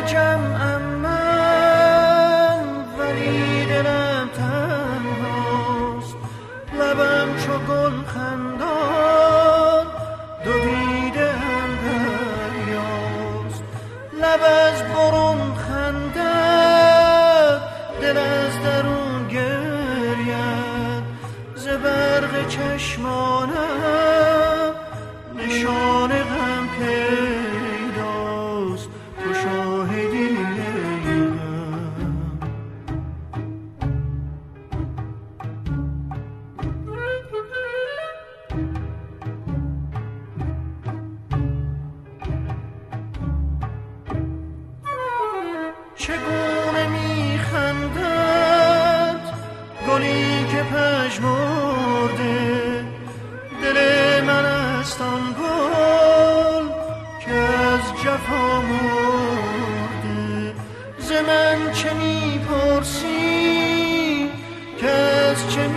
جمعم من ولی دلم تنهاست، لبم چو گل خندان دو دیدم دریاست. لب از برون خندد دل از درون گرید، ز برق چشمانم نشان غم پیداست، تو شاهدی چگونه میخندد گلی که پژمرده، دل من است آن گل که از جفا مرده. ز من چه میپرسی که از چه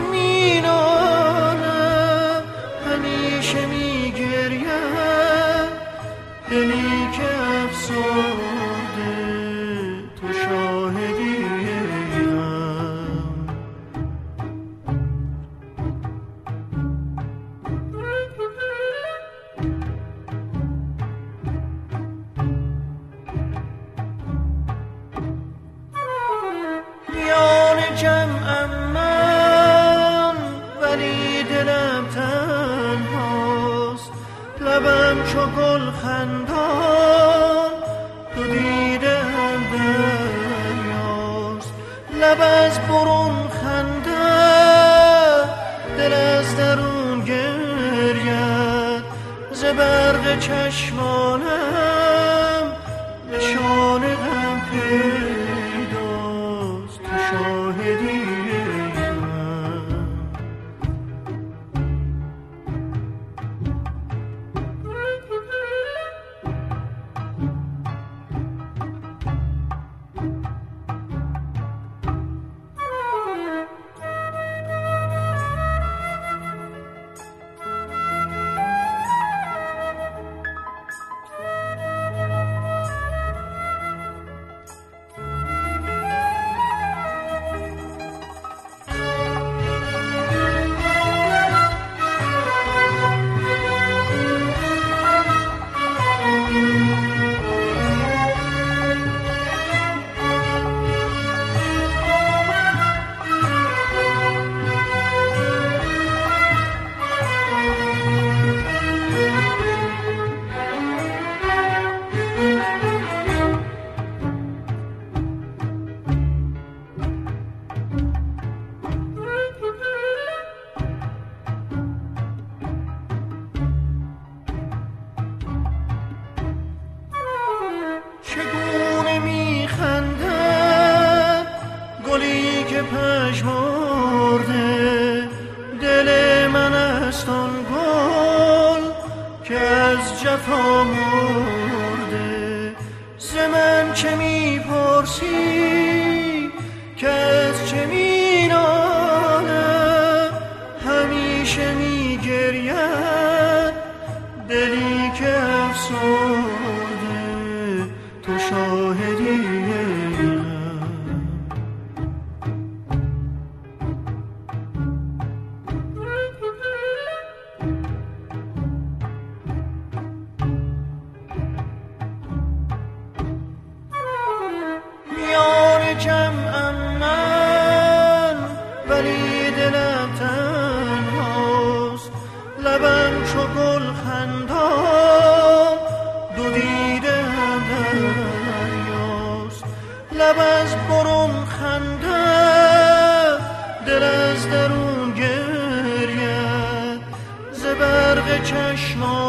مینالم، همیشه میگریم دلی که افسرده، تو شاهدی جمعم من ولی دلم تنهاست، لبم چو گل خندان دو دیدم دریاست. لب از برون خندد دل از درون گرید، ز برق چشمانم نشان غم پیداست، تو شاهدی چگونه میخندد گلی که پژمرده، دل من است آن گل که از جفا مرده. ز من چه میپرسی که از چه مینالم، همیشه میگرید دلی که افسرده، تو شاهدی میان جمعم من ولی دلم تنهاست، لبم چو گل خندان دو دیدم دریاست. لب از برون خندد دل از درون گرید، ز برق چشمان